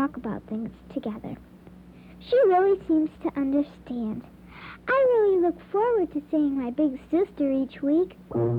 talk about things together. She really seems to understand. I really look forward to seeing my big sister each week.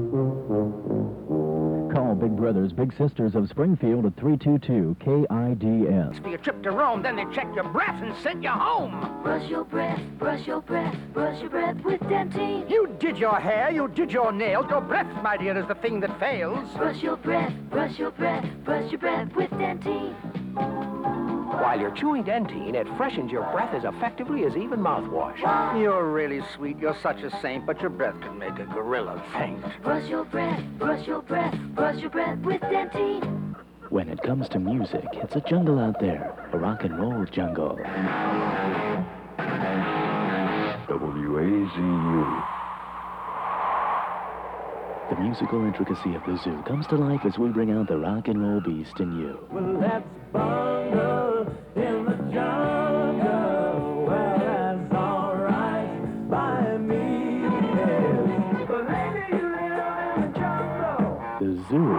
Call Big Brothers Big Sisters of Springfield at 322-KIDS. For your trip to Rome, then they check your breath and send you home. Brush your breath, brush your breath, brush your breath with Dentine. You did your hair, you did your nails. Your breath, my dear, is the thing that fails. Brush your breath, brush your breath, brush your breath with Dentine. While you're chewing Dentine, it freshens your breath as effectively as even mouthwash. You're really sweet. You're such a saint, but your breath can make a gorilla faint. Brush your breath, brush your breath, brush your breath with Dentine. When it comes to music, it's a jungle out there, a rock and roll jungle. WAZU. The musical intricacy of the zoo comes to life as we bring out the rock and roll beast in you. Well, let's bungle in the jungle. Well, that's all right by me. Yes. But maybe you live in the jungle. The zoo.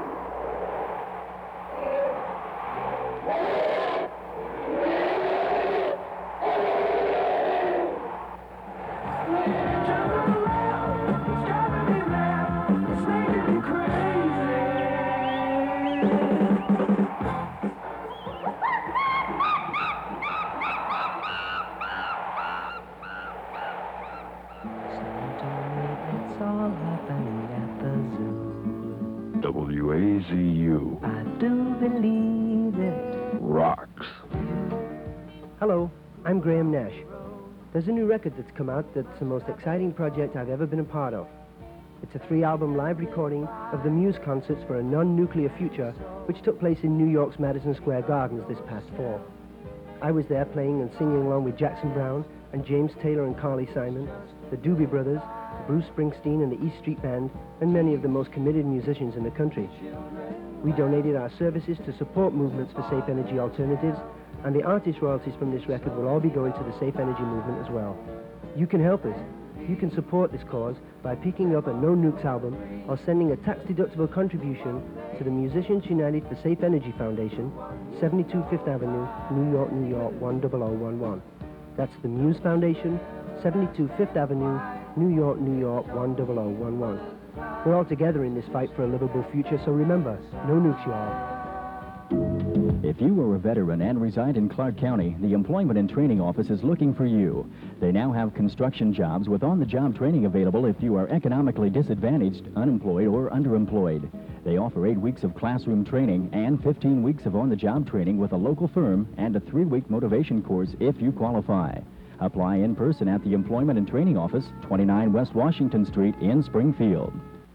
WAZU. I do believe it. Rocks. Hello, I'm Graham Nash. There's a new record that's come out that's the most exciting project I've ever been a part of. It's a 3-album live recording of the Muse concerts for a non-nuclear future which took place in New York's Madison Square Gardens this past fall. I was there playing and singing along with Jackson Browne and James Taylor and Carly Simon, the Doobie Brothers, Bruce Springsteen and the East Street Band, and many of the most committed musicians in the country. We donated our services to support movements for safe energy alternatives, and the artist royalties from this record will all be going to the safe energy movement as well. You can help us. You can support this cause by picking up a No Nukes album or sending a tax-deductible contribution to the Musicians United for Safe Energy Foundation, 72 Fifth Avenue, New York, New York, 10011. That's the Muse Foundation, 72 Fifth Avenue, New York, New York, 10011. We're all together in this fight for a livable future, so remember, no nukes, y'all. If you are a veteran and reside in Clark County, the Employment and Training Office is looking for you. They now have construction jobs with on-the-job training available if you are economically disadvantaged, unemployed, or underemployed. They offer 8 weeks of classroom training and 15 weeks of on-the-job training with a local firm and a 3-week motivation course if you qualify. Apply in person at the Employment and Training Office, 29 West Washington Street in Springfield.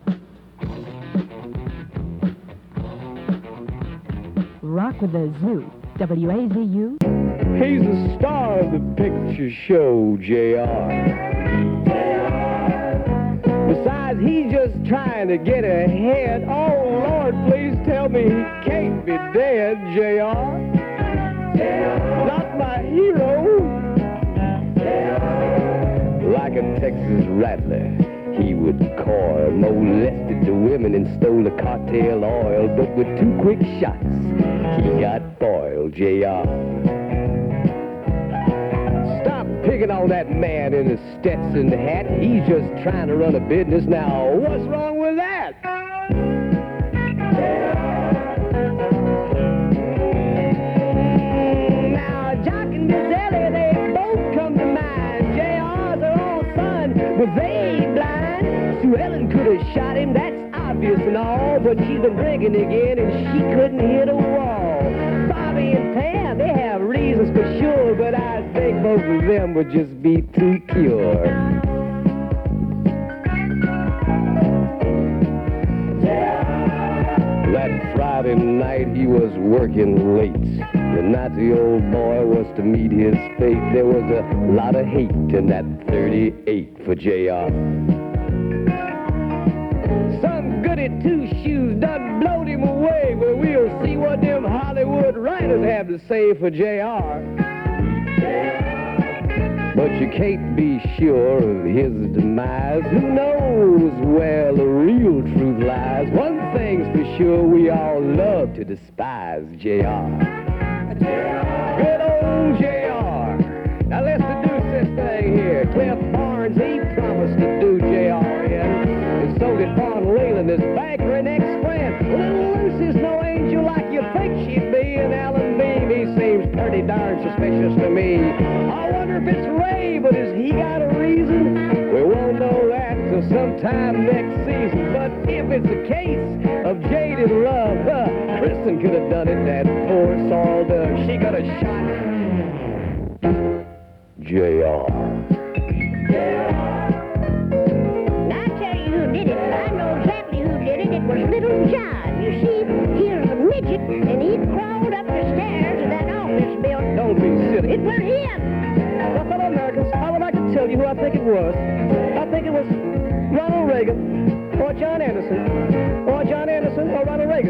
Rock with the Zoo, WAZU. He's the star of the picture show, JR. Besides, he's just trying to get ahead. Oh, Lord, please tell me he can't be dead, JR. Not my hero. Like a Texas rattler, he would coil, molested the women and stole the cartel oil, but with 2 quick shots, he got foiled, JR. Stop picking on that man in a Stetson hat. He's just trying to run a business. Now, what's wrong with that? Now, Jock and Giselle, they both come to mind. JR's her own son, but they ain't blind. Sue Ellen could have shot him, that's obvious and all, but she's been drinking again and she couldn't hit a wall. Bobby and Pam, they have reasons for sure, but I think both of them would just be too pure. That Friday night he was working late. The night the old boy was to meet his fate, there was a lot of hate in that 38 for JR. Some goody two-shoes done blowed him away, but we'll see what them Hollywood writers have to say for JR. But you can't be sure of his demise. Who knows where the real truth lies? One thing's for sure, we all love to despise JR. darn suspicious to me. I wonder if it's Ray, but has he got a reason? We won't know that till sometime next season. But if it's a case of jaded love, Kristen could have done it, that poor Saul Dove. She could have shot J.R. Now, I tell you who did it. I know exactly who did it. It was Little John. You see, he was a midget, and he crawled up the stairs of that office building. Don't be silly. It was him. Well, fellow Americans, I would like to tell you who I think it was. I think it was Ronald Reagan, or John Anderson, or John Anderson, or Ronald Reagan.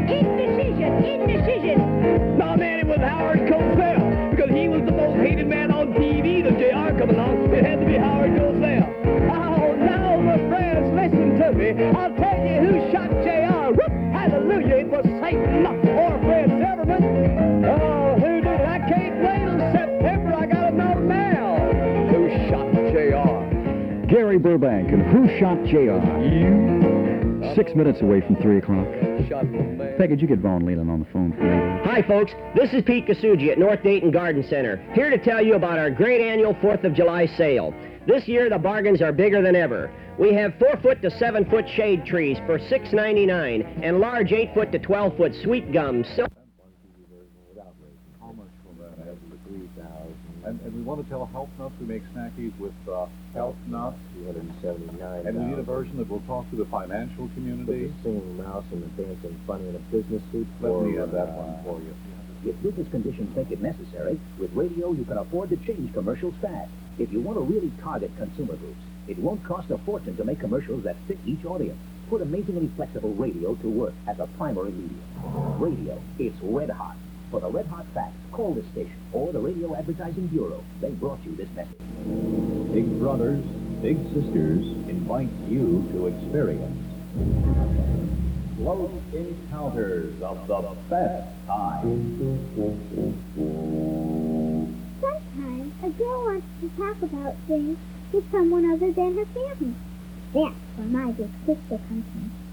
Indecision. No, man, it was Howard Cosell, because he was the most hated man on TV. The JR come along, it had to be Howard Cosell. Oh, now, my friends, listen to me. I'll tell you who shot JR. Whoop, hallelujah, it was Satan or Fred Silverman. Oh, who did it? I can't wait till September. I gotta know now. Who shot JR? Gary Burbank and Who Shot JR? You? 6 minutes away from 3 o'clock. Peg, could you get Vaughn Leland on the phone for me? Hi, folks. This is Pete Kasuji at North Dayton Garden Center, here to tell you about our great annual 4th of July sale. This year, the bargains are bigger than ever. We have 4-foot to 7-foot shade trees for $6.99 and large 8-foot to 12-foot sweet gums. And we want to tell Health Nuts we make snackies with Health Nuts. $279. And we need a version that will talk to the financial community. With the singing mouse and the dancing bunny in a business suit. Let me have that one for you. If business conditions make it necessary, with radio you can afford to change commercials fast. If you want to really target consumer groups, it won't cost a fortune to make commercials that fit each audience. Put amazingly flexible radio to work as a primary medium. Radio, it's red hot. For the red hot facts, call this station or the Radio Advertising Bureau. They brought you this message. Big brothers, big sisters invite you to experience close encounters of the best kind. Sometimes a girl wants to talk about things with someone other than her family. That's where my big sister comes in.